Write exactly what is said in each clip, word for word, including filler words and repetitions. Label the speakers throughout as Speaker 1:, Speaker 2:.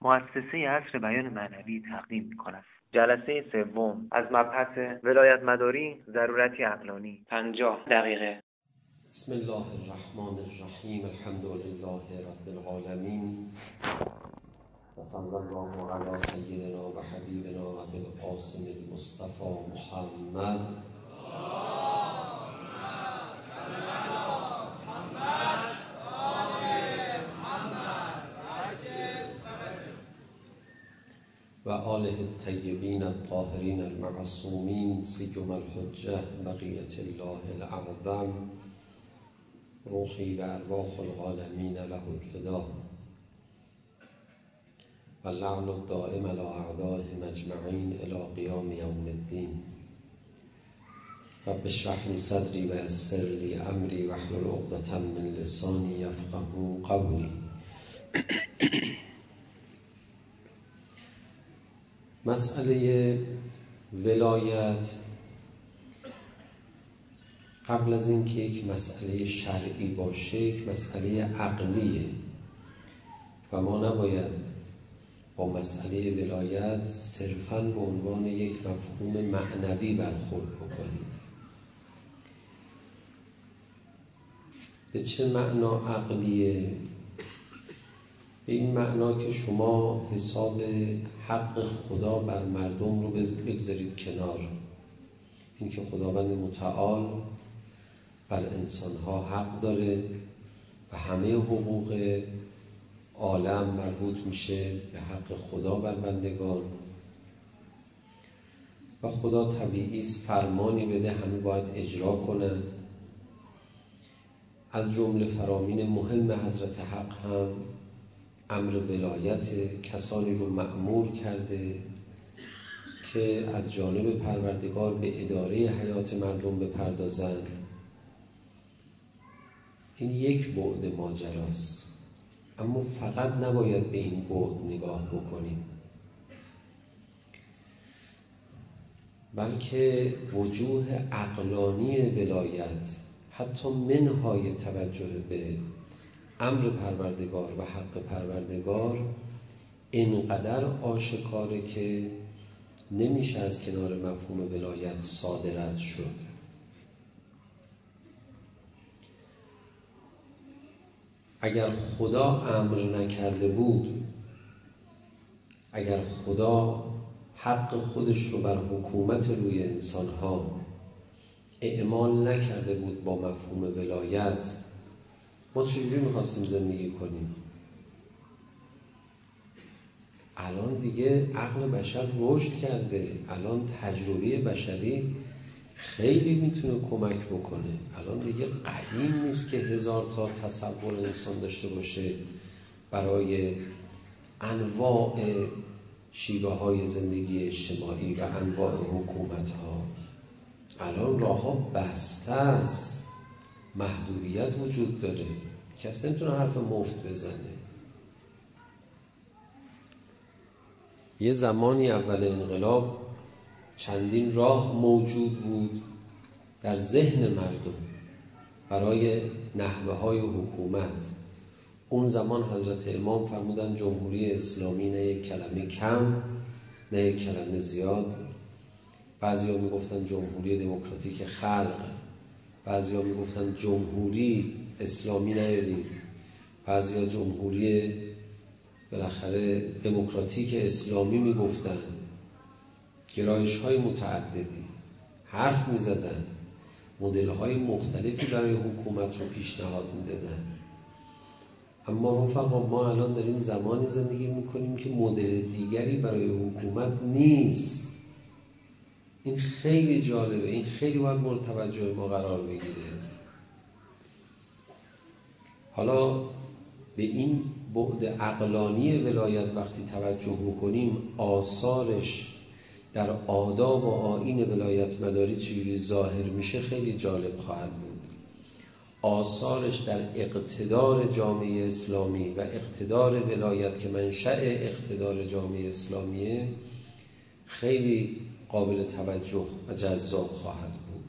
Speaker 1: مؤسسه عصر بیان معنوی تقدیم می‌کند. جلسه سوم از مبحث ولایت مداری ضرورتی عقلانی، پنجاه دقیقه.
Speaker 2: بسم الله الرحمن الرحیم. الحمد لله رب العالمین و صلی الله علی سیدنا و حبیبنا و بالقاسم المصطفى محمد و آله الطیبین الطاهرین المعصومین سیما الحجة بقیة الله الاعظم روحی و ارواح العالمین له الفدا و لعن الدائم علی اعدائهم اجمعین الی قیام یوم الدین. رب اشرح لی صدری و یسر لی امری واحلل عقدة من لسانی یفقهوا قولی. مسئله ولایت قبل از اینکه یک مسئله شرعی باشه یک مسئله عقلیه و ما نباید با مسئله ولایت صرفاً به عنوان یک مفهوم معنوی برخورد بکنیم. به چه معنا عقلیه؟ به این معنا که شما حساب حق خدا بر مردم رو بگذارید کنار، این که خداوند متعال بر انسانها حق داره و همه حقوق عالم مربوط میشه به حق خدا بر بندگان و خدا طبیعی است فرمانی بده همه باید اجرا کنن. از جمله فرامین مهم حضرت حق هم امر ولایت، کسانی رو مأمور کرده که از جانب پروردگار به اداره حیات مردم بپردازند. این یک بعد ماجراست، اما فقط نباید به این بعد نگاه بکنیم، بلکه وجوه عقلانی ولایت حتی منهای توجه به امر پروردگار و حق پروردگار اینقدر آشکاره که نمیشه از کنار مفهوم ولایت صادرت شد. اگر خدا امر نکرده بود، اگر خدا حق خودش رو بر حکومت روی انسانها اعمال نکرده بود با مفهوم ولایت، ما چجوری میخواستیم زندگی کنیم؟ الان دیگه عقل بشر رشد کرده، الان تجربه بشری خیلی میتونه کمک بکنه. الان دیگه قدیم نیست که هزار تا تصور انسان داشته باشه برای انواع شیوه های زندگی اجتماعی و انواع حکومت ها. الان راه ها بسته است، محدودیت وجود داره، کسی نمیتونه حرف مفت بزنه. یه زمانی اول انقلاب چندین راه موجود بود در ذهن مردم برای نحوه های حکومت. اون زمان حضرت امام فرمودن جمهوری اسلامی نه یک کلمه کم نه یک کلمه زیاد. بعضی ها میگفتن جمهوری دموکراتیک خلق، بعضی ها میگفتن جمهوری اسلامی نیارید، بعضی ها جمهوری بالاخره دموکراتیک اسلامی میگفتن. گرایش های متعددی حرف میزدن، مدل های مختلفی برای حکومت رو پیشنهاد میدادن. اما رفقا ما الان داریم زمانی زندگی میکنیم که مدل دیگری برای حکومت نیست. این خیلی جالبه، این خیلی باید مورد توجه ما قرار بگیره. حالا به این بعد عقلانی ولایت وقتی توجه میکنیم، آثارش در آداب و آیین ولایت مداری چجوری ظاهر میشه خیلی جالب خواهد بود. آثارش در اقتدار جامعه اسلامی و اقتدار ولایت که منشأ اقتدار جامعه اسلامیه خیلی قابل توجه و جذاب خواهد بود.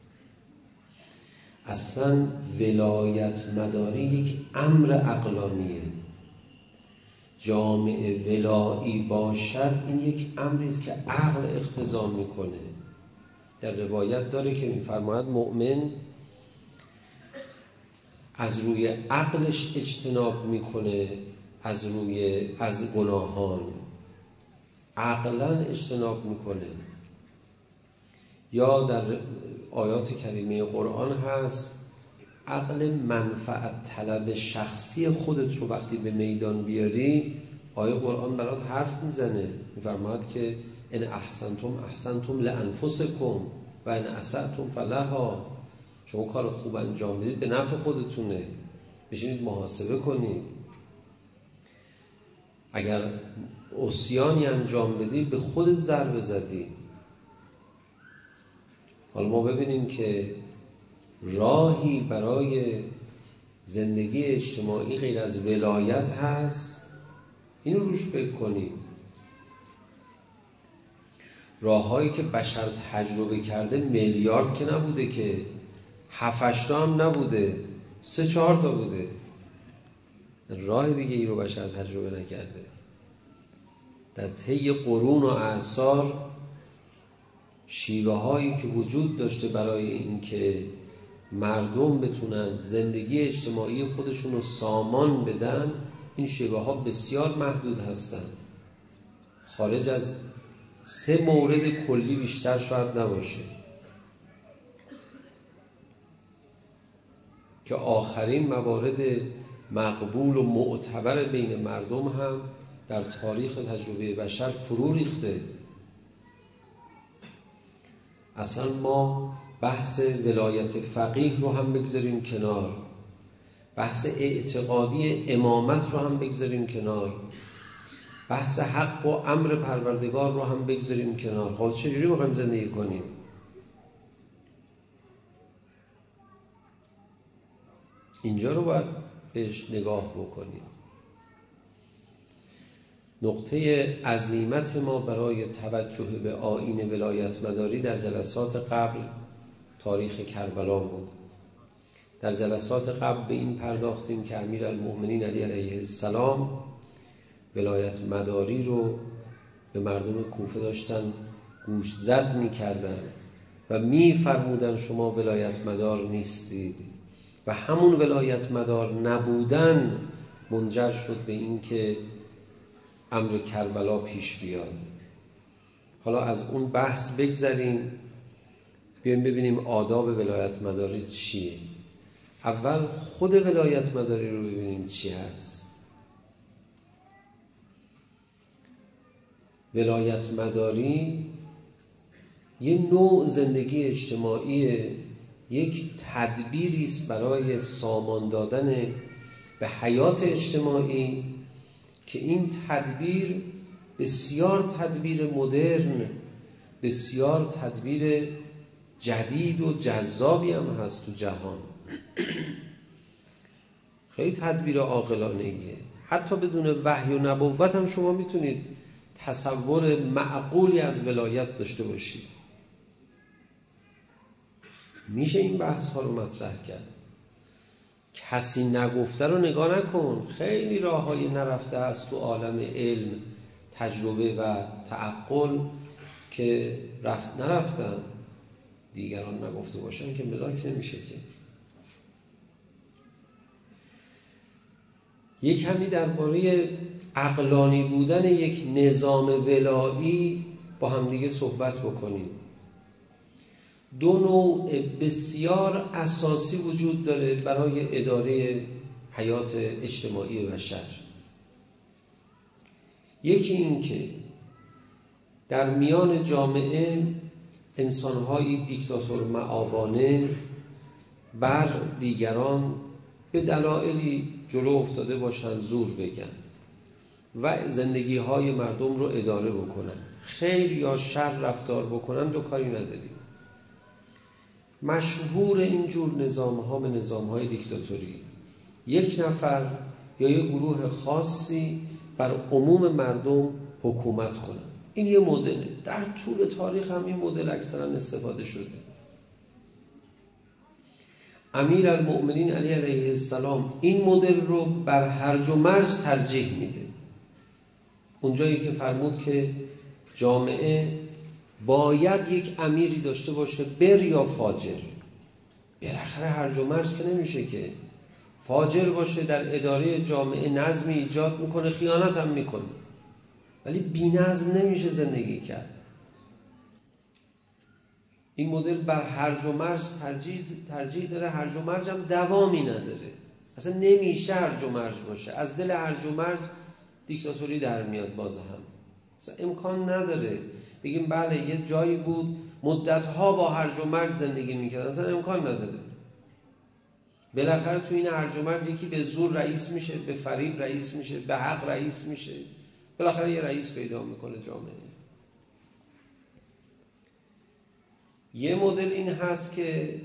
Speaker 2: اصلا ولایت مداری یک امر عقلانیه. جامعه ولایی باشد، این یک امری است که عقل اقتضا میکنه. در روایت داره که میفرماید مؤمن از روی عقلش اجتناب میکنه، از روی از گناهان عقلا اجتناب میکنه. یا در آیات کریمه قرآن هست عقل منفعت طلب شخصی خودت رو وقتی به میدان بیاری، آیه قرآن برات حرف میزنه، میفرماید که ان احسنتم احسنتم لانفسکم و ان اسأتم فلها. شما کار خوب انجام بدید به نفع خودتونه، بشینید محاسبه کنید. اگر عصیانی انجام بدی به خودت ضربه زدی. حالا ما ببینیم که راهی برای زندگی اجتماعی غیر از ولایت هست، اینو روش فکر کنیم. راههایی که بشر تجربه کرده میلیارد که نبوده، که هفت تا هم نبوده، سه چهار تا بوده. راه دیگه ای رو بشر تجربه نکرده. در طی قرون و اعصار شیوه هایی که وجود داشته برای اینکه مردم بتونن زندگی اجتماعی خودشون رو سامان بدن، این شیوه ها بسیار محدود هستن. خارج از سه مورد کلی بیشتر شاید نباشه که آخرین موارد مقبول و معتبر بین مردم هم در تاریخ تجربه بشر فرو ریخته. اصلا ما بحث ولایت فقیه رو هم بگذاریم کنار، بحث اعتقادی امامت رو هم بگذاریم کنار، بحث حق و امر پروردگار رو هم بگذاریم کنار. خب چجوری میخوایم زندگی کنیم؟ اینجا رو باید بهش نگاه بکنیم. نقطه عزیمت ما برای توجه به آیین ولایت مداری در جلسات قبل تاریخ کربلا بود. در جلسات قبل به این پرداختیم که امیرالمؤمنین علی علیه السلام ولایت مداری رو به مردم کوفه داشتن گوش زد می کردن و می فرمودن شما ولایت مدار نیستید، و همون ولایت مدار نبودن منجر شد به این که امر کربلا پیش بیاد. حالا از اون بحث بگذریم، بیایم ببینیم آداب ولایت مداری چیه. اول خود ولایت مداری رو ببینیم چی هست. ولایت مداری یه نوع زندگی اجتماعی، یک تدبیری است برای سامان دادن به حیات اجتماعی که این تدبیر بسیار تدبیر مدرن، بسیار تدبیر جدید و جذابی هم هست تو جهان. خیلی تدبیر عاقلانه‌ایه. حتی بدون وحی و نبوت هم شما میتونید تصور معقولی از ولایت داشته باشید. میشه این بحث ها رو مطرح کرد. کسی نگفته رو نگاه نکن، خیلی راه های نرفته هست تو عالم علم، تجربه و تعقل که رفت نرفتن، دیگران نگفته باشن که ملاک نمیشه. که یک کمی درباره عقلانی بودن یک نظام ولایی با همدیگه صحبت بکنیم. دو نوع بسیار اساسی وجود داره برای اداره حیات اجتماعی بشر. یکی این که در میان جامعه انسان‌های دیکتاتور مآبانه بر دیگران به دلایلی جلو افتاده باشن، زور بگن و زندگی‌های مردم رو اداره بکنن، خیر یا شر رفتار بکنن، دو کاری نداریم. مشهور اینجور نظام‌ها به نظام‌های دیکتاتوری، یک نفر یا یک گروه خاصی بر عموم مردم حکومت کنن. این یه مدله، در طول تاریخ هم این مدل اکثرا استفاده شده. امیرالمؤمنین علی علیه السلام این مدل رو بر هرج و مرج ترجیح میده. اونجایی که فرمود که جامعه باید یک امیری داشته باشه، بر یا فاجر. بالاخره هرج و مرج که نمیشه که فاجر باشه، در اداره جامعه نظمی ایجاد میکنه، خیانت هم میکنه، ولی بی نظم نمیشه زندگی کرد. این مدل بر هرج و مرج ترجیح, ترجیح داره، هرج و مرج هم دوامی نداره، اصلا نمیشه هرج و مرج باشه. از دل هرج و مرج دیکتاتوری در میاد باز هم، اصلا امکان نداره بگیم بله یه جایی بود مدتها با هرج و مرج زندگی میکرد، اصلا امکان نداره. بالاخره تو این هرج و مرج یکی به زور رئیس میشه، به فریب رئیس میشه، به حق رئیس میشه، بالاخره یه رئیس پیدا میکنه جامعه. یه مدل این هست که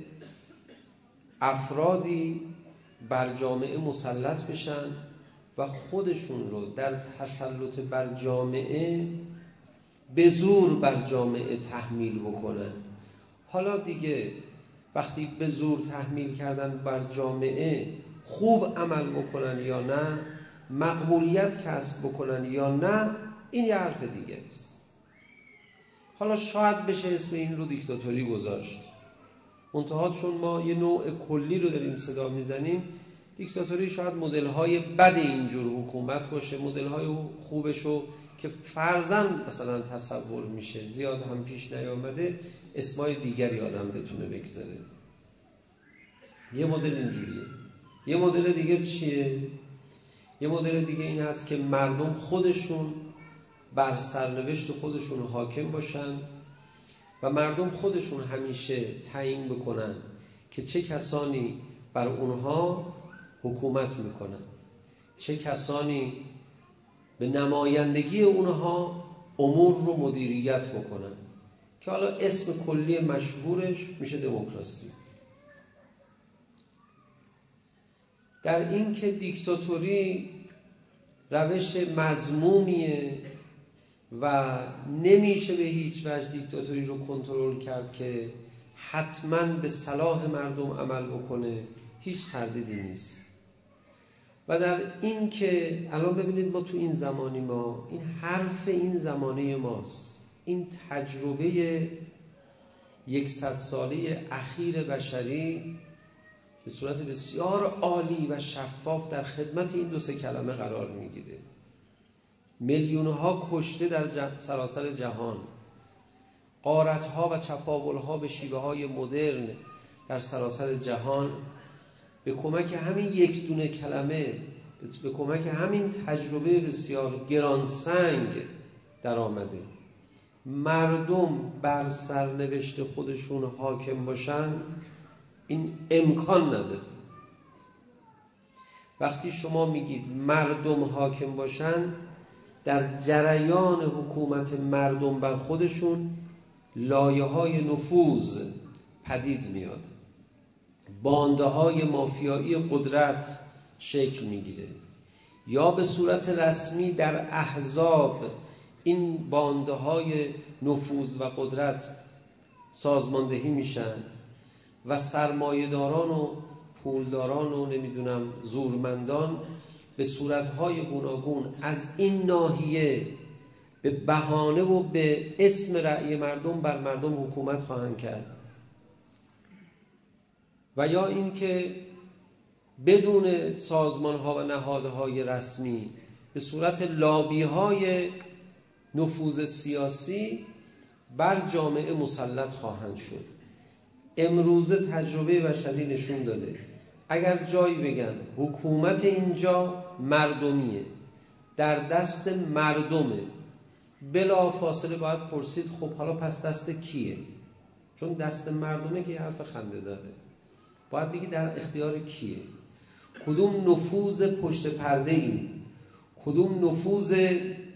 Speaker 2: افرادی بر جامعه مسلط بشن و خودشون رو در تسلط بر جامعه به زور بر جامعه تحمیل بکنن. حالا دیگه وقتی به زور تحمیل کردن بر جامعه خوب عمل بکنن یا نه، مقبولیت کسب بکنن یا نه، این یه حرف دیگه است. حالا شاید بشه اسم این رو دیکتاتوری گذاشت، منتها چون ما یه نوع کلی رو داریم صدا میزنیم، دیکتاتوری شاید مدل‌های بد اینجور حکومت باشه، مدل‌های خوبش رو که فرضاً مثلا تصور میشه زیاد هم پیش نیامده، اسمای دیگری آدم بتونه بگذاره. یه مدل اینجوریه. یه مدل دیگه چیه؟ یه مدل دیگه این هست که مردم خودشون بر سرنوشت خودشون حاکم باشن و مردم خودشون همیشه تعیین بکنن که چه کسانی بر اونها حکومت میکنن، چه کسانی به نمایندگی اونها امور رو مدیریت بکنن، که حالا اسم کلی مشهورش میشه دموکراسی. در این که دیکتاتوری روش مذمومیه و نمیشه به هیچ وجه دیکتاتوری رو کنترل کرد که حتما به صلاح مردم عمل بکنه، هیچ تردیدی نیست. و در این که الان ببینید ما تو این زمانی، ما این حرف این زمانه ماست، این تجربه یکصد ساله اخیر بشری به صورت بسیار عالی و شفاف در خدمت این دو سه کلمه قرار میگیره. میلیونها کشته در سراسر جهان، غارتها و چپاولها به شیوه های مدرن در سراسر جهان به کمک همین یک دونه کلمه، به کمک همین تجربه بسیار گرانسنگ در آمده. مردم بر سرنوشت خودشون حاکم باشن، این امکان نداره. وقتی شما میگید مردم حاکم باشن، در جریان حکومت مردم بر خودشون لایه‌های نفوذ پدید میاد، بانده‌های مافیایی قدرت شکل میگیره، یا به صورت رسمی در احزاب این بانده‌های نفوذ و قدرت سازماندهی میشن و سرمایه‌داران و پولداران و نمیدونم زورمندان به صورت‌های گوناگون از این ناحیه به بهانه و به اسم رأی مردم بر مردم حکومت خواهند کرد، و یا اینکه بدون سازمان‌ها و نهادهای رسمی به صورت لابی‌های نفوذ سیاسی بر جامعه مسلط خواهند شد. امروزه تجربه بشری نشون داده اگر جایی بگن حکومت اینجا مردمیه، در دست مردمه، بلا فاصله باید پرسید خب حالا پس دست کیه؟ چون دست مردمه که یه حرف خنده داره. باید بگی در اختیار کیه؟ کدوم نفوذ پشت پرده ای، کدوم نفوذ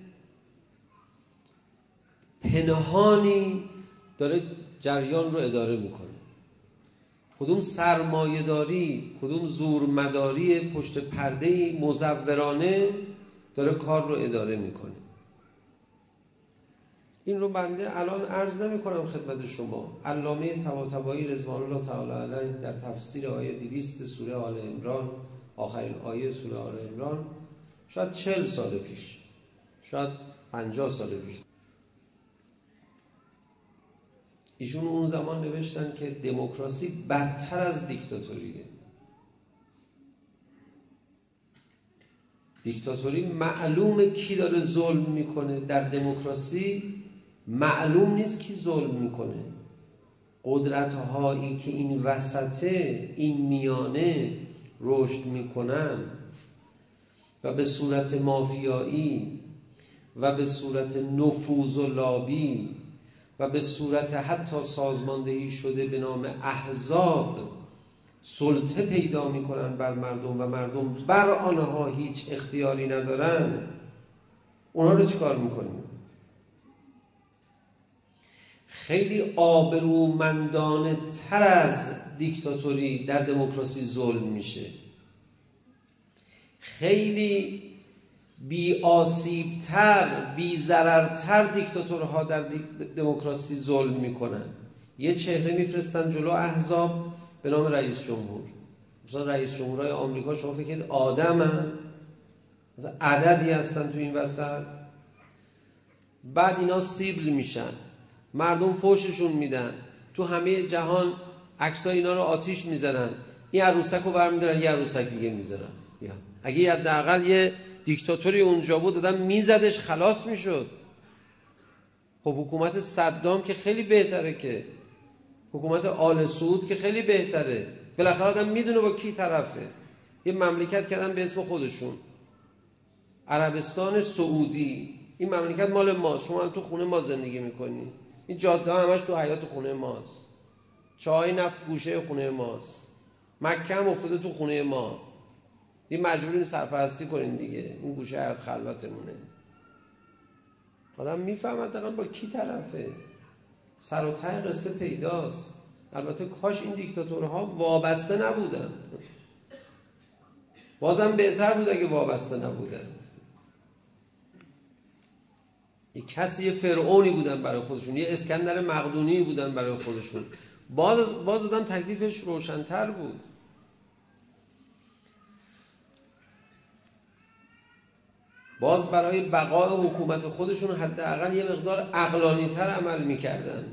Speaker 2: پنهانی داره جریان رو اداره میکنه، کدوم سرمایه‌داری، کدوم زورمداری پشت پرده مزورانه داره کار رو اداره میکنه. این رو بنده الان عرض نمی کنم خدمت شما. علامه طباطبایی رضوان الله تعالی علیه در تفسیر آیه دویست سوره آل عمران، آخرین آیه سوره آل عمران، شاید چهل سال پیش، شاید پنجاه سال پیش. ایشون اون زمان نوشتن که دموکراسی بدتر از دیکتاتوریه. دیکتاتوری معلومه کی داره ظلم میکنه، در دموکراسی معلوم نیست کی ظلم میکنه. قدرت هایی که این وسطه، این میانه رشد میکنن و به صورت مافیایی و به صورت نفوذ و لابی و به صورت حتی سازماندهی شده به نام احزاب سلطه پیدا میکنن بر مردم و مردم بر آنها هیچ اختیاری ندارن، اونا رو چیکار میکنیم؟ خیلی آبرومندانه تر از دیکتاتوری در دموکراسی ظلم میشه. خیلی بی آسیب تر، بی ضرر تر دیکتاتورها در دموکراسی ظلم میکنن. یه چهره میفرستن جلو احزاب به نام رئیس جمهور. مثلا رئیس جمهورهای آمریکا شما فکر کنید آدمن؟ مثلا عددی هستن تو این وسط. بعد اینا سیبل میشن، مردم فوششون میدن، تو همه جهان عکسای اینا رو آتیش میزنن، این عروسک رو برمیدارن یه عروسک دیگه میذارن. اگه حداقل یه دیکتاتوری اونجا بود دادن میزدش خلاص میشد. خب حکومت صدام که خیلی بهتره، که حکومت آل سعود که خیلی بهتره. بالاخره آدم میدونه با کی طرفه. یه مملکت کردن به اسم خودشون، عربستان سعودی. این مملکت مال ماست، شما تو خونه ما زندگی میکنی، این جاده ها همش تو حیاط خونه ماست، چای نفت گوشه خونه ماست، مکه هم افتاده تو خونه ما. این مجبوریم سرپرستی کنیم دیگه، این گوشه حیاط خلوتمونه. آدم میفهمد دقیقا با کی طرفه، سر و ته قصه پیداست. البته کاش این دیکتاتورها وابسته نبودن، بازم بهتر بود اگه وابسته نبودن. یه کسی، یه فرعونی بودن برای خودشون، یه اسکندر مقدونی بودن برای خودشون، باز باز آدم تکلیفش روشن‌تر بود. باز برای بقای حکومت خودشون حداقل یه مقدار عقلانی‌تر عمل می‌کردن.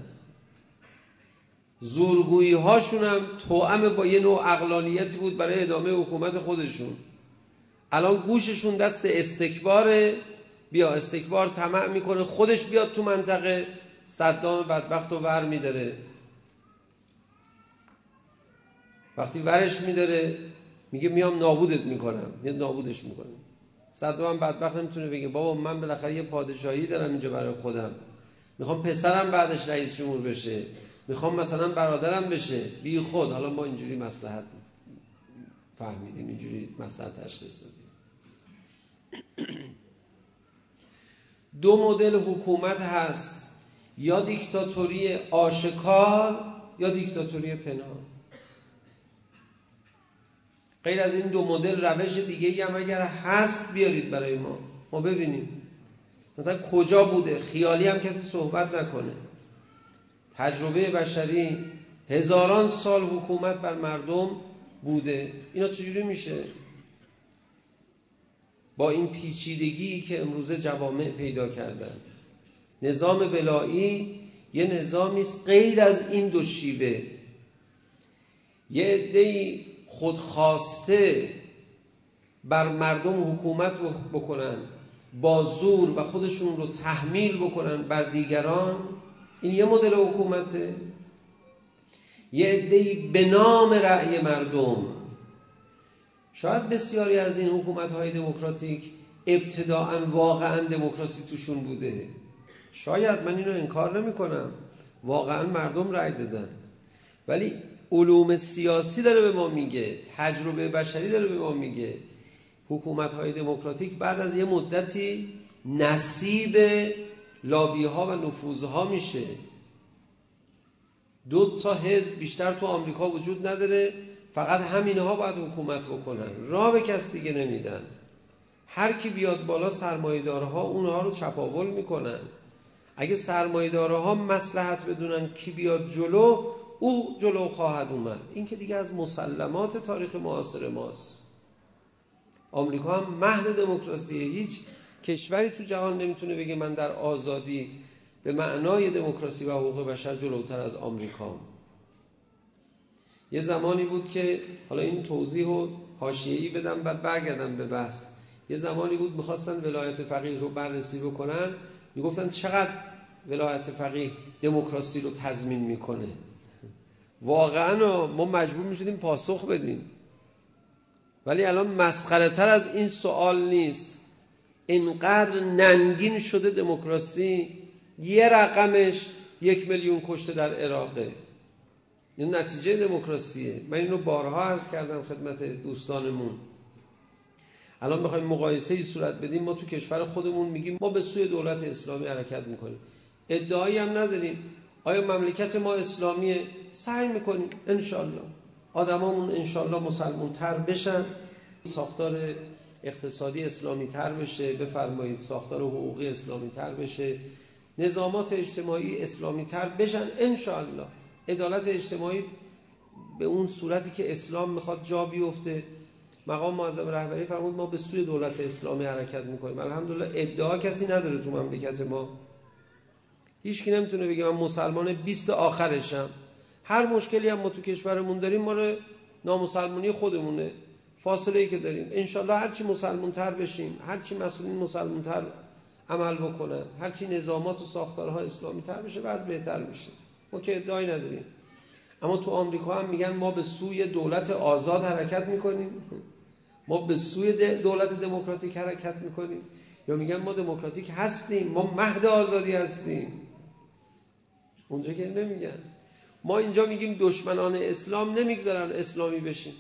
Speaker 2: زورگویی هاشون هم توأم با یه نوع عقلانیتی بود برای ادامه حکومت خودشون. الان گوششون دست استکباره، بیا استکبار طمع میکنه خودش بیاد تو منطقه، صدام بدبخت رو ور میداره. وقتی ورش میداره میگه میام نابودت میکنم، میاد نابودش میکنه. صدام بدبخت نمیتونه بگه بابا من بالاخره یه پادشاهی دارم اینجا برای خودم، میخوام پسرم بعدش رئیس جمهور بشه، میخوام مثلا برادرم بشه. بی خود حالا ما اینجوری مصلحت فهمیدیم، اینجوری مصلحت تشخیص دادیم. دو مدل حکومت هست، یا دیکتاتوری آشکار یا دیکتاتوری پنهان. غیر از این دو مدل روش دیگه هم اگر هست بیارید برای ما ما ببینیم. مثلا کجا بوده؟ خیالی هم کسی صحبت نکنه. تجربه بشری هزاران سال حکومت بر مردم بوده. اینا چجوری میشه؟ با این پیچیدگی که امروزه جوامع پیدا کردن. نظام ولایی یه نظامی است غیر از این دو شیوه. یه عده‌ای خودخواسته بر مردم حکومت بکنن با زور و خودشون رو تحمیل بکنن بر دیگران، این یه مدل حکومته. یه عده‌ای به نام رأی مردم. شاید بسیاری از این حکومت‌های دموکراتیک ابتداءً واقعاً دموکراسی توشون بوده، شاید، من اینو انکار نمی‌کنم، واقعاً مردم رأی دادن، ولی علوم سیاسی داره به ما میگه، تجربه بشری داره به ما میگه حکومت‌های دموکراتیک بعد از یه مدتی نصیب لابی‌ها و نفوذها میشه. دو تا حزب بیشتر تو آمریکا وجود نداره، فقط همینها باید حکومت بکنن، راه به کس دیگه نمیدن. هر کی بیاد بالا سرمایه‌دارها اونها رو چپاول میکنن. اگه سرمایه‌دارها مصلحت بدونن کی بیاد جلو، او جلو خواهد اومد. این که دیگه از مسلمات تاریخ معاصر ماست. آمریکا هم مهد دموکراسیه، هیچ کشوری تو جهان نمیتونه بگه من در آزادی به معنای دموکراسی و حقوق بشر جلوتر از آمریکا. یه زمانی بود که حالا این توضیح و حاشیه‌ای بدم بعد برگردم به بحث. یه زمانی بود میخواستن ولایت فقیه رو بررسی بکنن، میگفتن چقدر ولایت فقیه دموکراسی رو تضمین میکنه. واقعا ما مجبور میشدیم پاسخ بدیم. ولی الان مسخره تر از این سوال نیست. اینقدر ننگین شده دموکراسی، یه رقمش یک میلیون کشته در عراقه. این نتیجه دموکراسیه. من اینو بارها عرض کردم خدمت دوستانمون. الان بخوایم مقایسه‌ای صورت بدیم، ما تو کشور خودمون میگیم ما به سوی دولت اسلامی حرکت میکنیم، ادعایی هم نداریم. آیا مملکت ما اسلامیه؟ سعی میکنیم انشالله آدمامون انشالله مسلمون تر بشن، ساختار اقتصادی اسلامی تر بشه، بفرمایید ساختار حقوقی اسلامی تر بشه، نظامات اجتماعی اسلامی تر بشن انشالله. عدالت اجتماعی به اون صورتی که اسلام میخواد جا بیفته. مقام معظم رهبری فرمود ما به سوی دولت اسلامی حرکت میکنیم. الحمدلله ادعا کسی نداره تو مملکت ما. هیچ کی نمیتونه بگه من مسلمان بیست آخرشم. هر مشکلی هم ما تو کشورمون داریم ما رو نامسلمانی خودمونه، فاصله ای که داریم. انشالله هرچی مسلمون تر بشیم، هرچی مسئولین مسلمون تر عمل بکنن، هرچی نظامات و ساختارها اسلامی تر بشه وضع بهتر میشه. ما که ادعایی نداریم. اما تو آمریکا هم میگن ما به سوی دولت آزاد حرکت میکنیم، ما به سوی دولت دموکراتیک حرکت میکنیم، یا میگن ما دموکراتیک هستیم، ما مهد آزادی هستیم. اونجا که نمیگن. ما اینجا میگیم دشمنان اسلام نمیگذارن اسلامی بشین،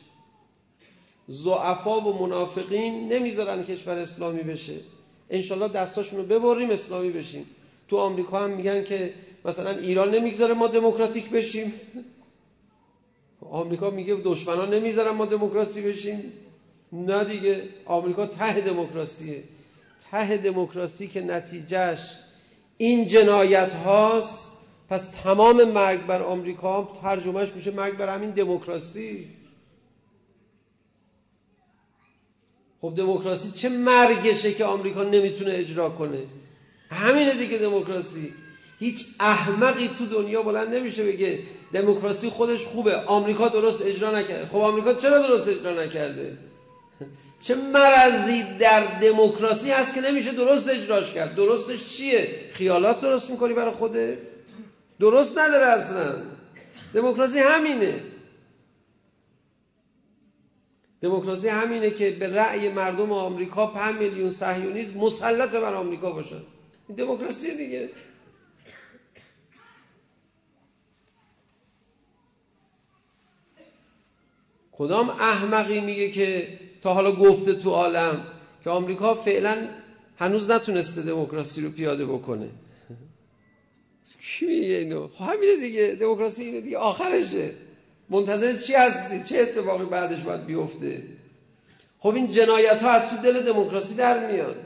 Speaker 2: ضعفا و منافقین نمیذارن کشور اسلامی بشه. انشالله دستاشونو ببریم اسلامی بشیم. تو آمریکا هم میگن که مثلا ایران نمیگذاره ما دموکراتیک بشیم. آمریکا میگه دشمنان نمیذارن ما دموکراسی بشیم. نه دیگه، آمریکا ته دموکراسیه. ته دموکراسی که نتیجهش این جنایت هاست. پس تمام مرگ بر آمریکا ترجمهش میشه مرگ بر همین دموکراسی. خب دموکراسی چه مرگشه که آمریکا نمیتونه اجرا کنه؟ همینه دیگه دموکراسی. هیچ احمقی تو دنیا بلند نمیشه بگه دموکراسی خودش خوبه، آمریکا درست اجرا نکرده. خب آمریکا چرا درست اجرا نکرده؟ چه مرضی در دموکراسی هست که نمیشه درست اجراش کرد؟ درستش چیه؟ خیالات درست میکنی برای خودت؟ درست نداره اصلا. دموکراسی همینه. دموکراسی همینه که به رأی مردم آمریکا پنج میلیون صهیونیست مسلط بر آمریکا باشن. این دموکراسی دیگه. کدام احمقی میگه که تا حالا گفته تو عالم که آمریکا فعلا هنوز نتونسته دموکراسی رو پیاده بکنه؟ کی میگه اینو؟ همینه دیگه. دموکراسی اینه دیگه، آخرشه. منتظر چی هستی؟ چه اتفاقی بعدش باید بیفته؟ خب این جنایت ها از تو دل دموکراسی در میاد.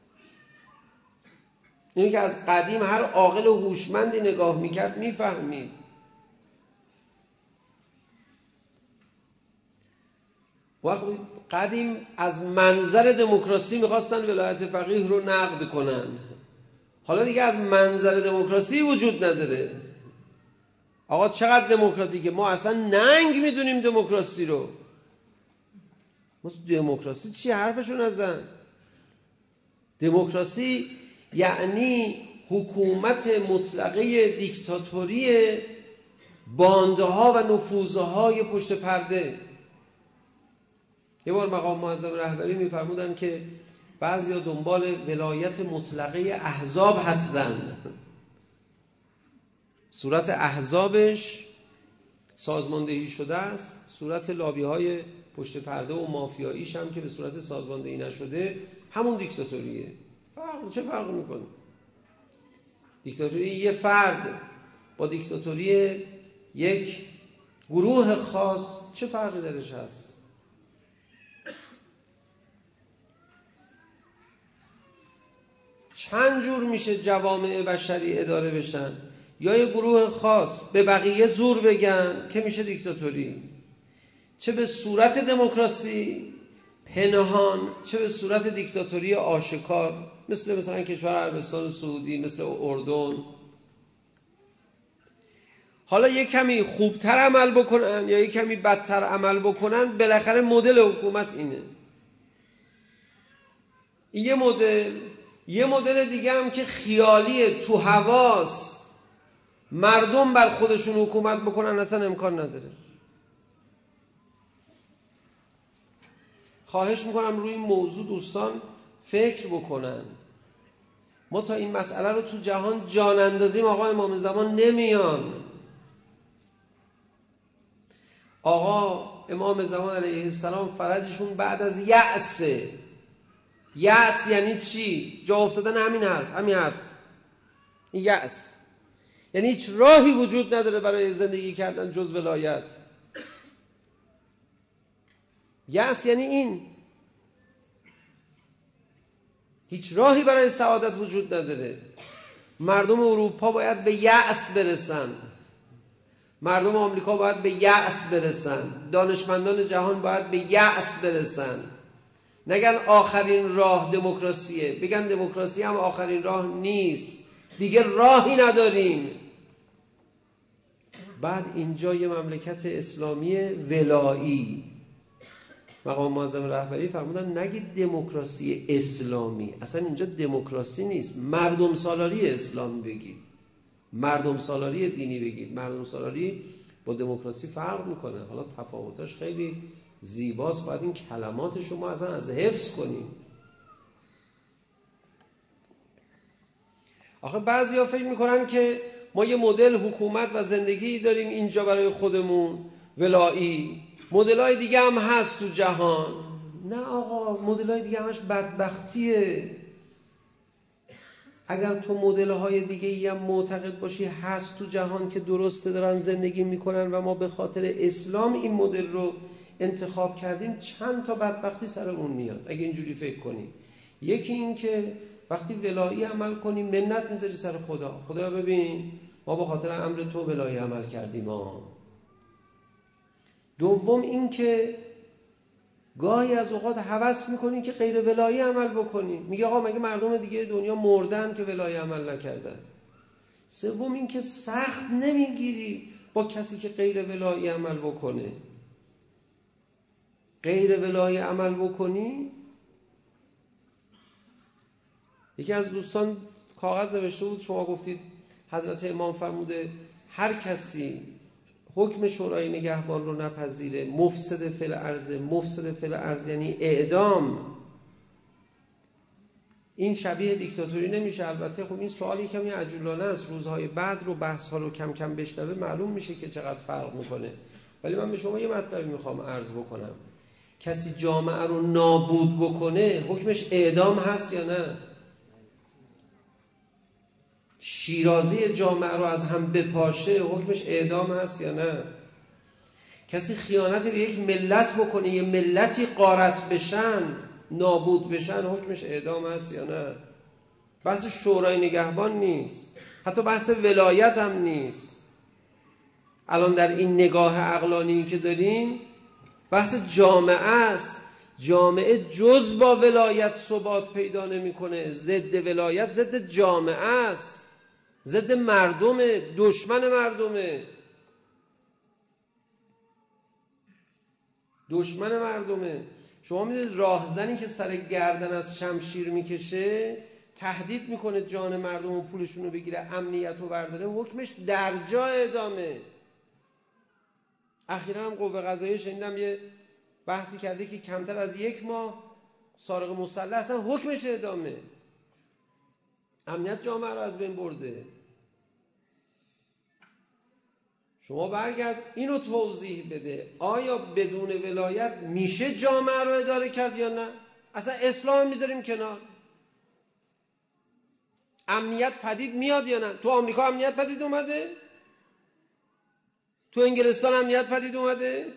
Speaker 2: اینو که از قدیم هر عاقل و هوشمندی نگاه میکرد میفهمید. وقت قدیم از منظر دموکراسی میخواستن ولایت فقیه رو نقد کنن. حالا دیگه از منظر دموکراسی وجود نداره. آقا چقدر دموکراتیکه، ما اصلا ننگ میدونیم دموکراسی رو. دموکراسی چی؟ حرفشو نزن. دموکراسی یعنی حکومت مطلقه دیکتاتوری باندها و نفوذهای پشت پرده. یه بار مقام معظم رهبری میفرمودن که بعضیا دنبال ولایت مطلقه احزاب هستن. صورت احزابش سازماندهی شده است، صورت لابی های پشت پرده و مافیاییش هم که به صورت سازماندهی نشده همون دیکتاتوریه. فرق چه فرق میکنه؟ دیکتاتوری یه فرد با دیکتاتوری یک گروه خاص چه فرقی درش هست؟ چند جور میشه جوامع بشری اداره بشن؟ یا یه گروه خاص به بقیه زور بگن که میشه دیکتاتوری، چه به صورت دموکراسی پنهان چه به صورت دیکتاتوری آشکار مثل مثلا کشور عربستان سعودی، مثل اردن. حالا یک کمی خوبتر عمل بکنن یا یک کمی بدتر عمل بکنن، بالاخره مدل حکومت اینه. یه مدل یه مدل دیگه هم که خیالیه، تو حواس مردم بر خودشون حکومت بکنن اصلا امکان نداره. خواهش میکنم روی این موضوع دوستان فکر بکنن. ما تا این مسئله رو تو جهان جان اندازیم آقا امام زمان نمیان. آقا امام زمان علیه السلام فرجشون بعد از یأسه. یأس یعنی چی؟ جا افتادن همین حرف همین حرف این یأس یعنی هیچ راهی وجود نداره برای زندگی کردن جز ولایت. یأس یعنی این، هیچ راهی برای سعادت وجود نداره. مردم اروپا باید به یأس برسن، مردم آمریکا باید به یأس برسن، دانشمندان جهان باید به یأس برسن. نگن آخرین راه دموکراسیه، بگن دموکراسی هم آخرین راه نیست، دیگه راهی نداریم. بعد اینجا یه مملکت اسلامی ولایی، مقام معظم رهبری فرمودن نگید دموکراسی اسلامی، اصلا اینجا دموکراسی نیست، مردم سالاری اسلامی بگید، مردم سالاری دینی بگید. مردم سالاری با دموکراسی فرق میکنه، حالا تفاوتاش خیلی زیباست، باید این کلمات شما اصلا از حفظ کنیم. آخه بعضیا فکر میکنن که ما یه مدل حکومت و زندگی داریم اینجا برای خودمون ولایی، مدل‌های دیگه هم هست تو جهان. نه آقا، مدل‌های دیگه همش بدبختیه. اگر تو مدل‌های دیگه هم معتقد باشی هست تو جهان که درسته دارن زندگی میکنن و ما به خاطر اسلام این مدل رو انتخاب کردیم، چند تا بدبختی سرمون میاد اگه اینجوری فکر کنی. یکی این که وقتی ولایی عمل کنی منت میذاری سر خدا، خدا ببین ما به خاطر امر تو ولایی عمل کردیم ما. دوم این که گاهی از اوقات هوس میکنی که غیر ولایی عمل بکنی، میگه آقا مگه مردم دیگه دنیا مردن که ولایی عمل نکردن. سوم این که سخت نمیگیری با کسی که غیر ولایی عمل بکنه. غیر ولایی عمل بکنی. یکی از دوستان کاغذ نوشته بود، شما گفتید حضرت امام فرموده هر کسی حکم شورای نگهبان رو نپذیره مفسد فی الارض. مفسد فی الارض یعنی اعدام. این شبیه دیکتاتوری نمیشه. البته خب این سوالی کمی عجولانه است، روزهای بعد رو بحث ها رو کم کم بشنوه معلوم میشه که چقدر فرق میکنه. ولی من به شما یه مطلبی میخوام عرض بکنم. کسی جامعه رو نابود بکنه حکمش اعدام هست یا نه؟ شیرازی جامعه رو از هم بپاشه حکمش اعدام هست یا نه؟ کسی خیانت به یک ملت بکنه، یه ملتی غارت بشن نابود بشن حکمش اعدام هست یا نه؟ بحث شورای نگهبان نیست، حتی بحث ولایت هم نیست. الان در این نگاه عقلانی که داریم بحث جامعه است. جامعه جز با ولایت ثبات پیدا نمیکنه. ضد ولایت ضد جامعه است، ضد مردمه، دشمن مردمه، دشمن مردمه. شما میدونید راهزنی که سر گردن از شمشیر میکشه تهدید میکنه جان مردم و پولشون رو بگیره، امنیت رو برداره، حکمش درجا اعدامه. اخیرا هم قوه قضاییه شنیدم یه بحثی کرده که کمتر از یک ماه سارق مسلح اصلا حکمش اعدامه. امنیت جامعه رو از بین برده. شما برگرد اینو توضیح بده، آیا بدون ولایت میشه جامعه رو اداره کرد یا نه؟ اصلا اسلام میذاریم کنار، امنیت پدید میاد یا نه؟ تو آمریکا امنیت پدید اومده؟ تو انگلستان امنیت پدید اومده؟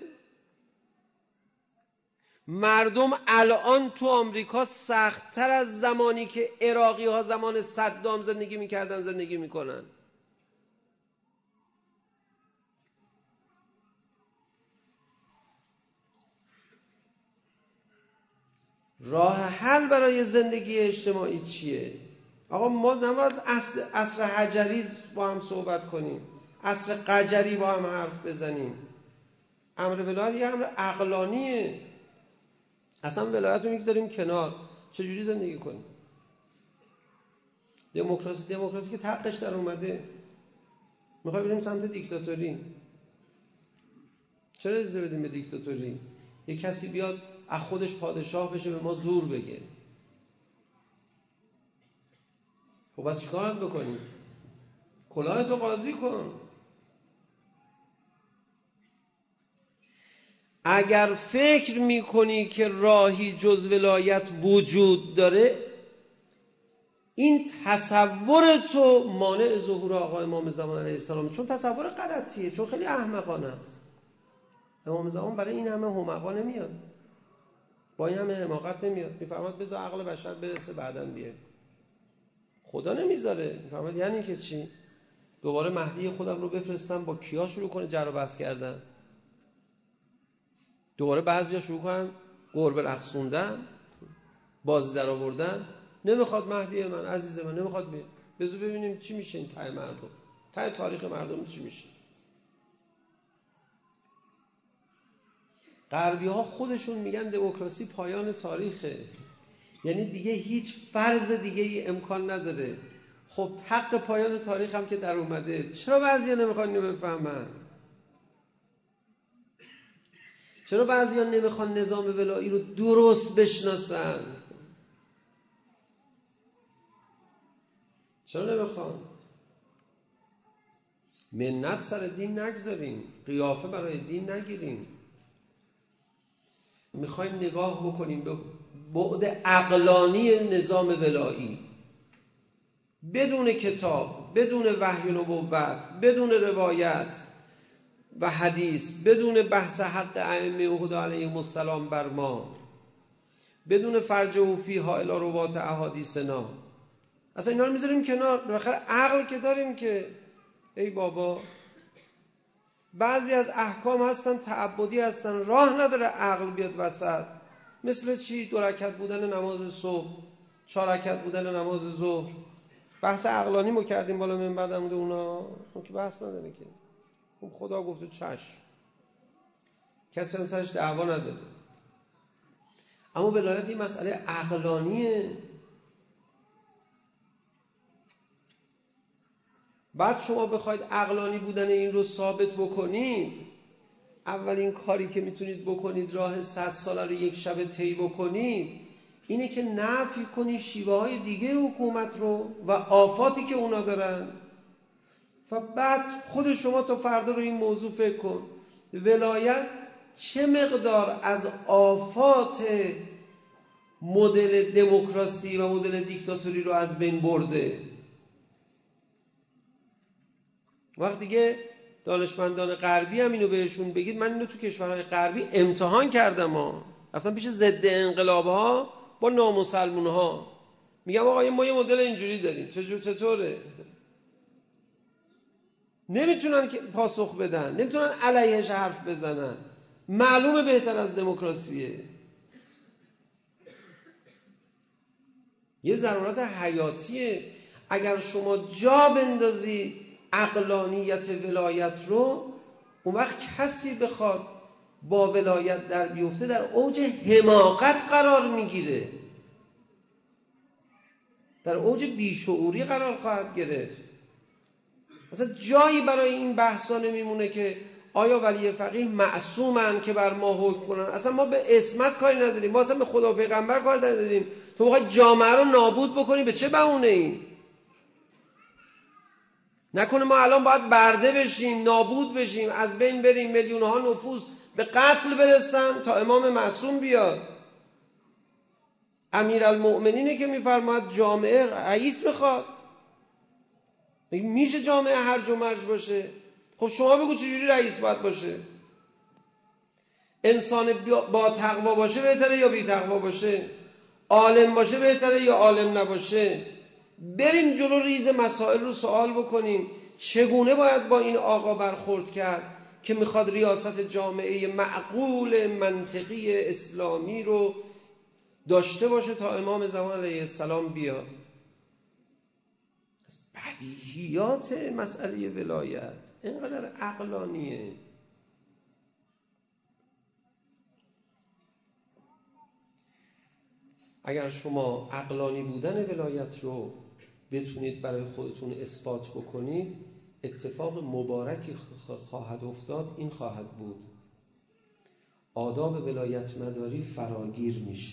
Speaker 2: مردم الان تو آمریکا سخت‌تر از زمانی که عراقی ها زمان صدام زندگی میکردن زندگی میکنن. راه حل برای زندگی اجتماعی چیه؟ آقا ما نباید اصل عصر حجری با هم صحبت کنیم، عصر قجری با هم حرف بزنیم. امر ولایت یه امر عقلانیه. اصلا ولایت رو میگذاریم کنار، چجوری زندگی کنیم؟ دموکراسی دموکراسی که تقش در اومده، میخوای بریم سمت دیکتاتوری. چرا اجازه بدیم به دیکتاتوری؟ یه کسی بیاد از خودش پادشاه بشه، به ما زور بگه. خب بس چیکار بکنیم؟ کلاهتو قاضی کن. اگر فکر میکنی که راهی جز ولایت وجود داره، این تصور تو مانع ظهور آقا امام زمان علیه السلام، چون تصور غلطیه، چون خیلی احمقانه است. امام زمان برای این همه حمقا نمیاد، با این همه حماقت نمیاد. میفرماد بذار عقل بشر برسه بعداً بیه. خدا نمیذاره. میفرماد یعنی که چی؟ دوباره مهدی خودم رو بفرستم با کیا شروع کنه جر و بحث کردن؟ دوباره بعضیا شروع کنن قرب رقصوندن، بازی در آوردن. نمیخواد مهدی من، عزیز من، نمیخواد بیاد. بذار ببینیم چی میشه این ته مردم، ته تاریخ مردم چی میشه. غربی ها خودشون میگن دموکراسی پایان تاریخه، یعنی دیگه هیچ فرض دیگه ای امکان نداره. خب حق پایان تاریخ هم که در اومده، چرا بعضیا نمیخوان اینو بفهمن؟ چرا بعضیا نمیخوان نظام ولایی رو درست بشناسن؟ چرا نمیخوان؟ منت سر دین نگذاریم، قیافه برای دین نگیریم. میخوایم نگاه بکنیم به بعد عقلانی نظام ولایی، بدون کتاب، بدون وحی و نبوت، بدون روایت و حدیث، بدون بحث حق ائمه هدی علیهم السلام بر ما، بدون فرجه فیها الی روات احادیثنا. اصلا اینا رو میذاریم کنار. بالاخره عقل که داریم که ای بابا، بعضی از احکام هستن تعبدی هستن، راه نداره عقل بیاد وسط. مثل چی؟ دو رکعت بودن نماز صبح، چهار رکعت بودن نماز ظهر. بحث عقلانی ما کردیم بالا منبر در مورد اونا، اون که بحث نداره که. خب خدا گفته چشم، کسی هم سرش دعوا نداره. اما ولایت این مسئله عقلانیه. بعد شما بخواید عقلانی بودن این رو ثابت بکنید، اولین کاری که میتونید بکنید، راه صد ساله رو یک شب طی بکنید، اینه که نفی کنی شیوه های دیگه حکومت رو و آفاتی که اونا دارن. و بعد خود شما تا فردا رو این موضوع فکر کن، ولایت چه مقدار از آفات مدل دموکراسی و مدل دیکتاتوری رو از بین برده. وقت دیگه دانشمندان غربی هم اینو بهشون بگید. من اینو تو کشورهای غربی امتحان کردم ها. رفتم پیش ضد انقلاب ها با نامسلمون ها، میگم آقا ما یه مدل اینجوری داریم، چجور چطوره؟ نمیتونن که پاسخ بدن، نمیتونن علیهش حرف بزنن. معلومه بهتر از دموکراسیه. یه ضرورت حیاتیه. اگر شما جا بندازی عقلانیت ولایت رو، اون وقت کسی بخواد با ولایت در بیفته در اوج حماقت قرار میگیره، در اوج بیشعوری قرار خواهد گرفت. اصلا جایی برای این بحثا نمیمونه که آیا ولی فقیه معصومن که بر ما حکم کنن. اصلا ما به عصمت کاری نداریم، ما اصلا به خدا و پیغمبر کاری نداریم. تو بخوای جامعه رو نابود بکنی، به چه بهونه ای؟ نکنه ما الان باید برده بشیم، نابود بشیم، از بین بریم، میلیون ها نفوس به قتل برسن تا امام معصوم بیاد. امیرالمؤمنینه که میفرماد جامعه رئیس میخواد. میشه جامعه هرج و مرج باشه؟ خب شما بگو چجوری رئیس باید باشه؟ انسان با تقوا باشه بهتره یا بی تقوا باشه؟ عالم باشه بهتره یا عالم نباشه؟ بریم جلو ریز مسائل رو سوال بکنیم. چگونه باید با این آقا برخورد کرد که میخواد ریاست جامعه معقول منطقی اسلامی رو داشته باشه تا امام زمان علیه السلام بیاد. بدیهیات مسئله ولایت اینقدر عقلانیه. اگر شما عقلانی بودن ولایت رو بتونید برای خودتون اثبات بکنید، اتفاق مبارکی خواهد افتاد. این خواهد بود آداب ولایت مداری فراگیر میشه.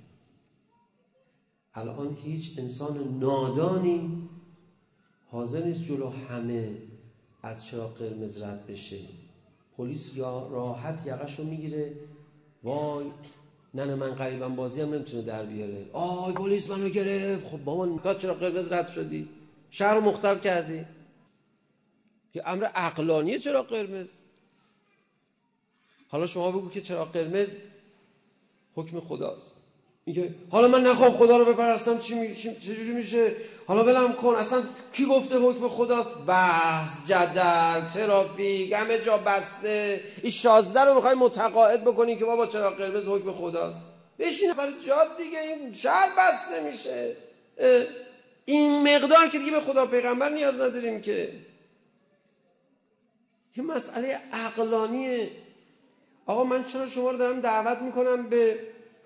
Speaker 2: الان هیچ انسان نادانی حاضر نیست جلو همه از چراغ قرمز رد بشه. پلیس یا راحت یقشو میگیره، وای نه من قریبم بازی هم نمیتونه در بیاره، آی پلیس منو گرفت. خب بابا تا چراغ قرمز رد شدی، شهر رو مختل کردی. یه امر عقلانیه چراغ قرمز. حالا شما بگو که چراغ قرمز حکم خداست. میگه حالا من نخوام خدا رو بپرستم چی میشه؟ چجوری میشه؟ حالا ولم کن، اصلا کی گفته حکم خداست؟ بحث، جدل، ترافیک، همه جا بسته. این شازده رو میخوای متقاعد بکنی که بابا چراغ قرمز حکم خداست؟ بشین سر جاد دیگه، این شهر بسته میشه. این مقدار که دیگه به خدا پیغمبر نیاز نداریم که. یه مسئله عقلانیه. آقا من چرا شما رو دارم دعوت میکنم به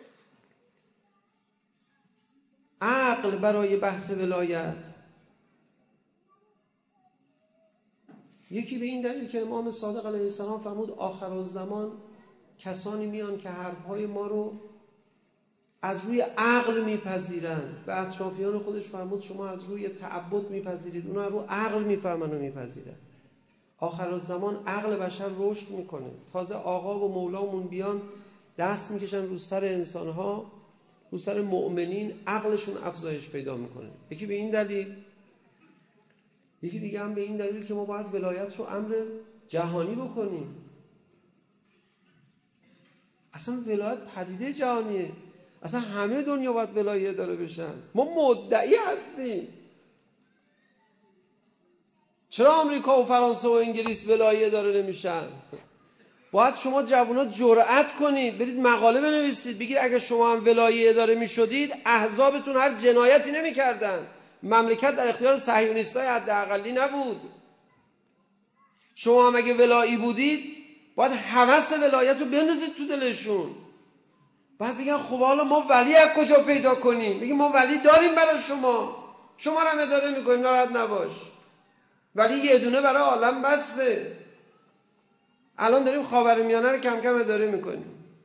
Speaker 2: عقل برای بحث ولایت؟ یکی به این دلیل که امام صادق علیه السلام فرمود آخرالزمان کسانی میان که حرفهای ما رو از روی عقل میپذیرند. به اطرافیان خودش فرمود شما از روی تعبد میپذیرید، اونا رو عقل میفهمن و میپذیرن. آخرالزمان عقل بشر رشد میکنه. تازه آقا و مولامون بیان دست میکشن رو سر انسانها، رو سر مؤمنین، عقلشون افزایش پیدا میکنه. یکی به این دلیل، یکی دیگه هم به این دلیل که ما باید ولایت رو امر جهانی بکنیم. اصلا ولایت پدیده جهانیه. اصلا همه دنیا باید ولایت داره بشن. ما مدعی هستیم. چرا آمریکا و فرانسه و انگلیس ولایت داره نمیشن؟ باید شما جوونا جرأت کنید، برید مقاله بنویسید، بگید اگه شما هم ولایت اداره میشدید احزابتون هر جنایتی نمیکردن، مملکت در اختیار صهیونیستای حداقلی نبود. شما هم اگه ولایی بودید باید هوس ولایت رو بندازید تو دلشون. بعد بگن خب حالا ما ولی از کجا پیدا کنیم؟ بگیم ما ولی داریم برای شما، شما رو هم اداره میکنیم، ناراحت نباش. ولی یه دونه برای عالم بسته. الان داریم خاورمیانه رو کم کم اداره میکنیم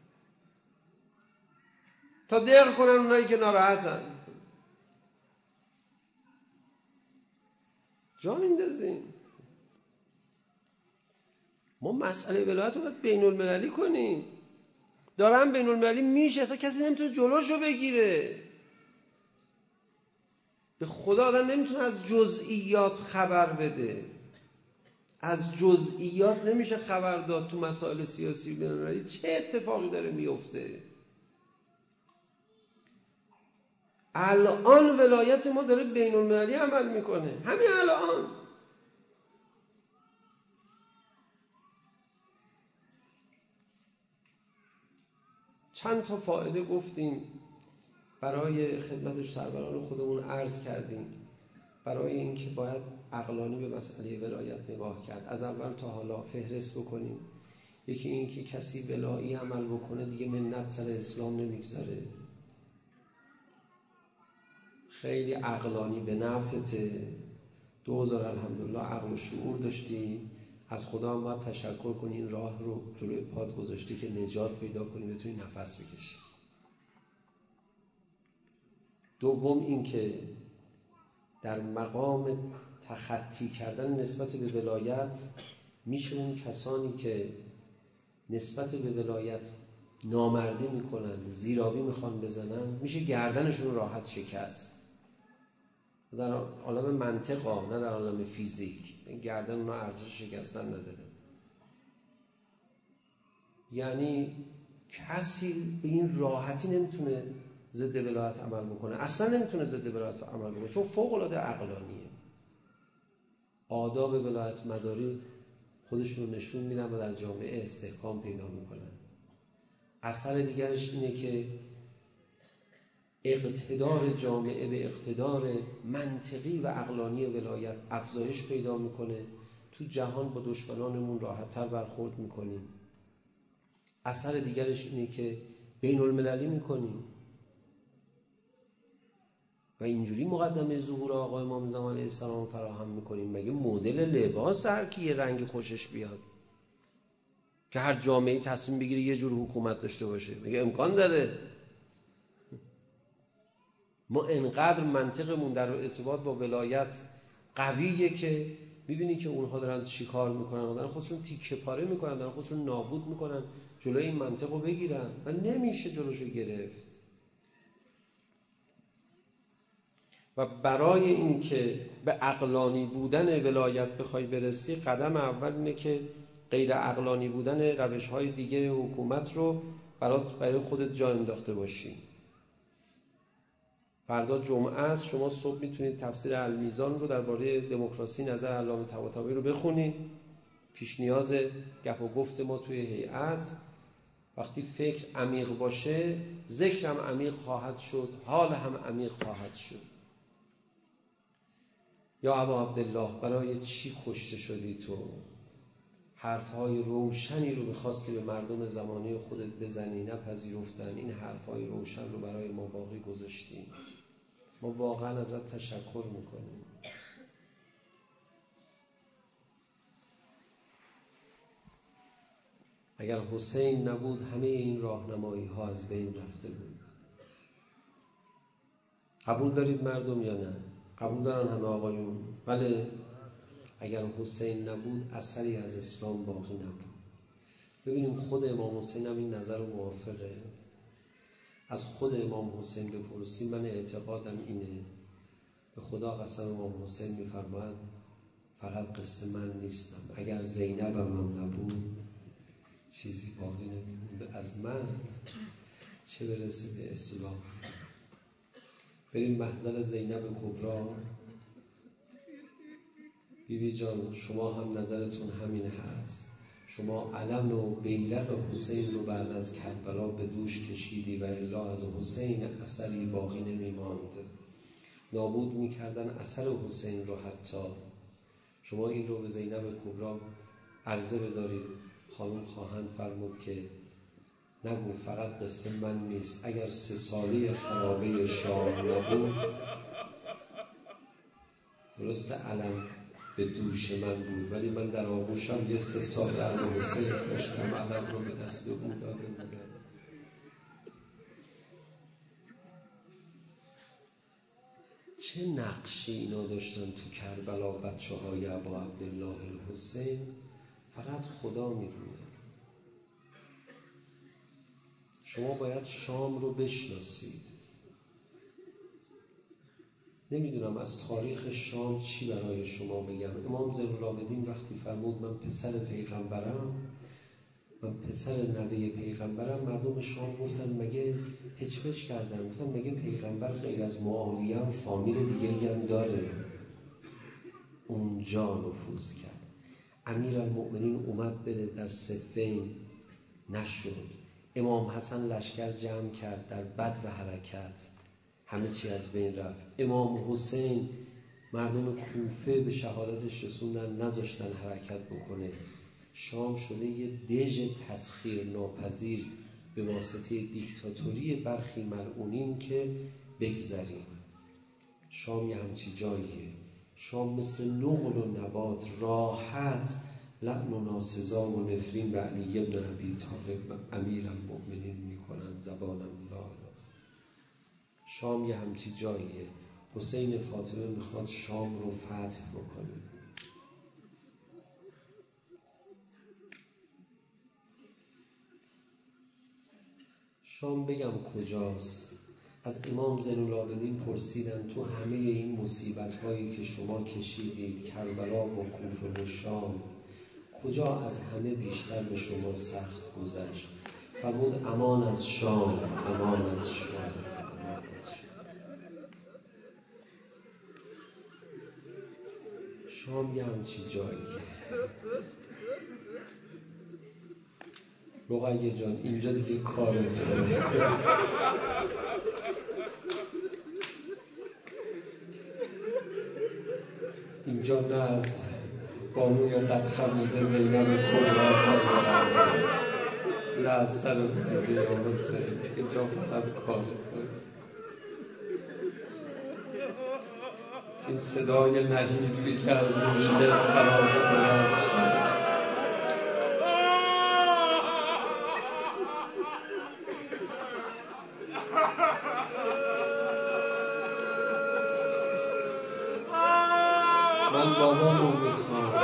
Speaker 2: تا دق کنن اونایی که ناراحتن. جا میندازیم. ما مسئله ولایت رو باید بین المللی کنیم. دارم بین المللی میشه، اصلا کسی نمیتونه جلوشو بگیره. به خدا آدم نمیتونه از جزئیات خبر بده. از جزئیات نمیشه خبر داد تو مسائل سیاسی بین المللی چه اتفاقی داره میفته. الان ولایت ما داره بین المللی عمل میکنه، همین الان. چند تا فایده گفتیم، برای خدمت سروران خودمون عرض کردیم، برای اینکه باید عقلانی به مسئله ولایت نگاه کرد. از اول تا حالا فهرست بکنیم. یکی این که کسی ولایی عمل بکنه دیگه منت سر اسلام نمیگذاره، خیلی عقلانی به نفته. دوزار الحمدلله عقل و شعور داشتی، از خدا هم باید تشکر کنی این راه رو جلوی پات گذاشتی که نجات پیدا کنی، بتونی نفس بکشی. دوم این که در مقام تخطی کردن نسبت به ولایت میشه اون کسانی که نسبت به ولایت نامردی میکنن، زیرابی میخوان بزنن، میشه گردنشون راحت شکست. در عالم منطق ها، نه در عالم فیزیک. گردن اونا ارزش شکستن نداره. یعنی کسی به این راحتی نمیتونه ضد ولایت عمل بکنه، اصلا نمیتونه ضد ولایت عمل بکنه، چون فوق العاده عقلانیه. آداب ولایت مداری خودشون رو نشون میدن و در جامعه استحکام پیدا میکنن. اثر دیگرش اینه که اقتدار جامعه به اقتدار منطقی و عقلانی ولایت افزایش پیدا میکنه، تو جهان با دشمنانمون راحت‌تر برخورد میکنیم. اثر دیگرش اینه که بین المللی میکنیم و اینجوری مقدمه ظهور آقا امام زمان علیه السلام فراهم میکنیم. مگه مدل لباس هر کی یه رنگ خوشش بیاد که هر جامعه تصمیم بگیره یه جور حکومت داشته باشه؟ مگه امکان داره؟ ما انقدر منطقمون در ارتباط با ولایت قویه که میبینی که اونها دارن چی کار میکنن، دارن خودشون تیکه پاره میکنن، دارن خودشون نابود میکنن جلوی این منطق رو بگیرن و نمیشه جلوشو گرفت. و برای این که به عقلانی بودن ولایت بخوای برسی، قدم اول اینه که غیر عقلانی بودن روش‌های دیگه حکومت رو برای خودت جا انداخته باشی. فردا جمعه است، شما صبح میتونید تفسیر المیزان رو درباره دموکراسی نظر علامه طباطبایی رو بخونید. پیش نیاز گپ و گفت ما توی هیئت، وقتی فکر عمیق باشه ذکر هم عمیق خواهد شد، حال هم عمیق خواهد شد. یا ابا عبدالله برای چی کشته شدی تو؟ حرفهای روشنی رو می‌خواستی به مردم زمانه خودت بزنی، نپذیرفتن. این حرفهای روشن رو برای ما باقی گذاشتیم. ما واقعا ازت تشکر میکنیم. اگر حسین نبود همه این راهنمایی ها از بین رفته بود. قبول دارید مردم یا نه؟ قبول دارن همه آقایون؟ بله. اگر حسین نبود اثری از اسلام باقی نبود. ببینیم خود امام حسین هم این نظر رو موافقه. از خود امام حسین بپرسیم، من اعتقادم اینه، به خدا قسم امام حسین میفرماید فقط قصه من نیستم، اگر زینب هم نبود چیزی باقی نمیمونده از من، چه برسه به اسلام. بریم محضر زینب کبرا. بیبی جان شما هم نظرتون همین هست، شما علم و بیرق حسین رو بعد از کربلا به دوش کشیدی و الا از حسین اثری باقی نمیماند، نابود میکردن اثر حسین رو. حتی شما این رو به زینب کبرا عرضه بدارید. خانم خواهند فرمود که نگو فقط قصه من نیست، اگر سه ساله خرابه شاه نبود، درست علم به دوش من بود ولی من در آغوشم یه سه سال از حسین داشتم، علم رو به دست او داده بودم. چه نقشی اینا داشتن تو کربلا بچه های ابا عبدالله الحسین؟ فقط خدا میدونه. شما باید شام رو بشناسید. نمیدونم از تاریخ شام چی برای شما بگم. امام زین العابدین وقتی فرمود من پسر پیغمبرم، من پسر نوه پیغمبرم، مردم شام گفتن مگه هچ پچ کردن، گفتن مگه پیغمبر غیر از معاویه هم فامیل دیگه هم داره؟ اونجا نفوذ کرد. امیرالمؤمنین اومد بره در صفین، نشد. امام حسن لشکر جمع کرد در بد و حرکت، همه چی از بین رفت. امام حسین مردم کوفه به شهادتش رسوندن، نذاشتن حرکت بکنه. شام شده یه دژ تسخیر ناپذیر به واسطه دیکتاتوری برخی ملعونین که بگذریم. شام یه همچی جاییه. شام مثل نقل و نبات راحت لعن و ناسزا و نفرین به علی ابن ابی طالب امیر المؤمنین میکنن. زبانم لا. شام یه همچی جاییه. حسین فاطمه میخواد شام رو فتح بکنه. شام بگم کجاست؟ از امام زین العابدین پرسیدن تو همه این مصیبت هایی که شما کشیدید، کربلا و کوفه و شام، کجا از همه بیشتر به شما سخت گذشت؟ فرمود امان از شام، امان از شام. شام یه همچی جاییه. رقیه جان اینجا دیگه کارت اینجا نه از بانوی قد خمیده زینب کبرا کارگرم، نه از سر بریده یا حسین، اینجا فقط کار توی. این صدای نحیفی که از مشکل خراب بلند شد، من بابامو میخوام.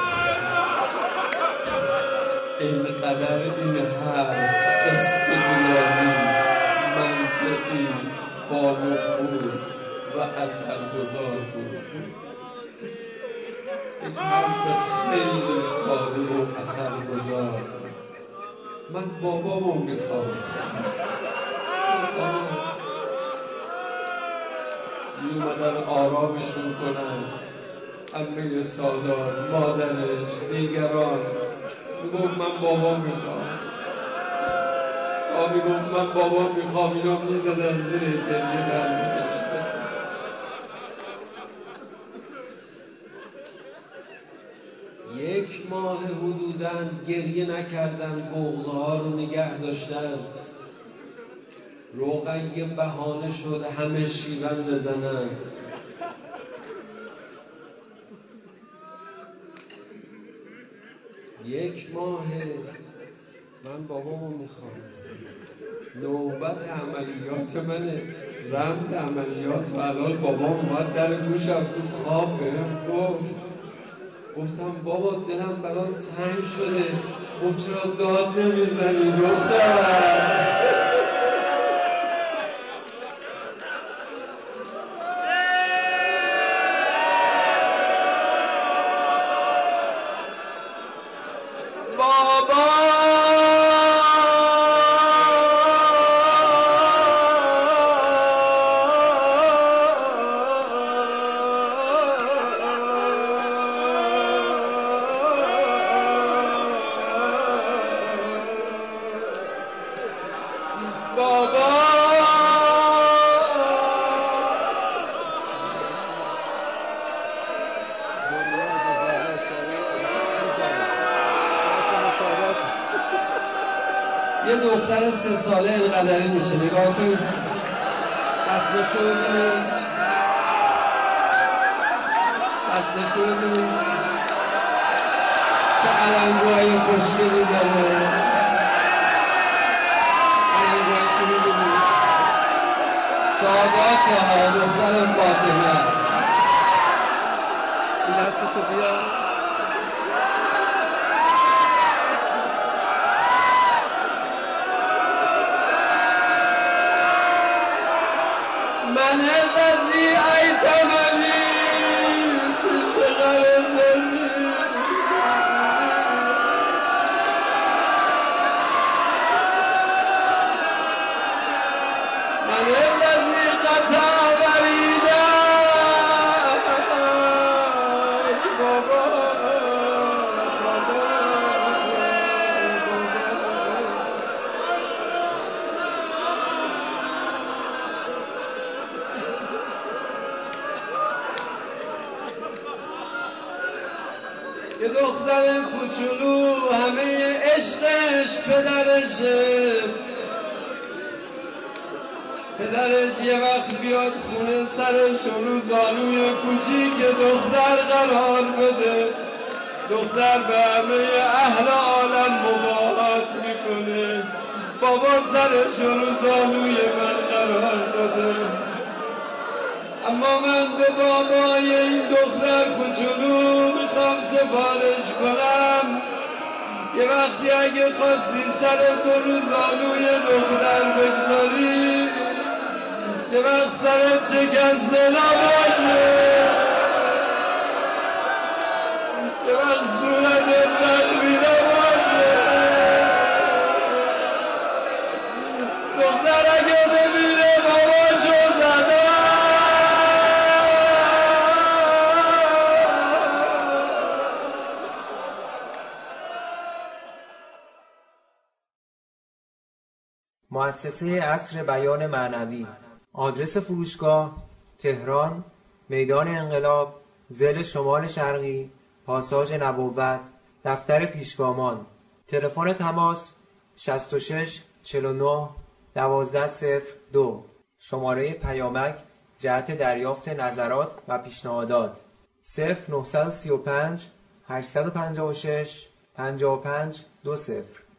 Speaker 2: اینقدر این حرف استدلالی، منطقی، با نفوذ و اثرگذار بود. یک حرف خیلی ساده و اثرگذار. من بابامو میخوام. میومدن آرامشون کنن، عمه سادات، مادرش، دیگران. میگفت من بابا میخوام. آه میگفت من بابا میخوام. اینا میزدن زیر گریه در میکشتن. یک ماه حدوداً گریه نکردن، بغضه ها رو نگه داشتن. روغن یه بهانه شد همه شیون بزنن. یک ماه من بابامو میخوام. نوبت عملیات منه، رمز عملیات. و الان بابام اومد در گوشم تو خواب بهم گفت، گفتم بابا دلم برات تنگ شده. گفت چرا داد نمیزنی دختر؟ یه دختر سه ساله اینقدری میشه. نگاه کنید اصلا شو ببینید، اصلا شو ببینید چه علنگوهای خوشگلی داره. علنگوهاش رو ببینید. سادات ها دختر فاطمه است. این دستشو بیار. من الذي أيتمني في صغر سني. من الذي قطع وريدا. بابا یه دختر کوچولو همه عشقش پدرشه. پدرش یه وقت بیاد خونه سرش رو زانوی کوچیک دختر قرار بده. دختر به همه اهل عالم مباهات میکنه. بابا سرش رو زانوی من قرار داده. اما من به بابای این دختر کوچولو میخوام سفارش کنم. یه وقتی اگه خواستی سرت رو زانوی دختر بگذاری، یه وقت سرت شکسته نباشه، یه وقت صورتت زخمی نباشه. دختر اگه ببینه باباشو زده،
Speaker 3: مؤسسه عصر بیان معنوی. آدرس فروشگاه: تهران، میدان انقلاب، ضلع شمال شرقی، پاساژ نبوت، دفتر پیشگامان. تلفن تماس شصت و شش چهل و نه دوازده صفر دو. شماره پیامک جهت دریافت نظرات و پیشنهادات صفر نه سه پنج هشت پنج شش پنج پنج دو صفر.